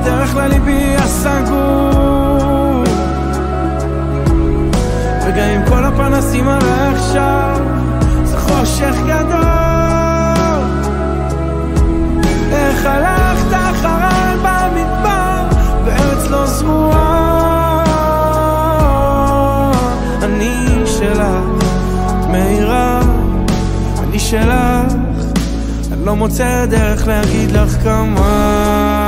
הדרך לליבי הסגור, וגם עם כל הפנסים על עכשיו זה חושך גדול. איך הלכת אחריי במדבר בארץ לא זרועה, אני שלך מהירה, אני שלך, אני לא מוצא דרך להגיד לך כמה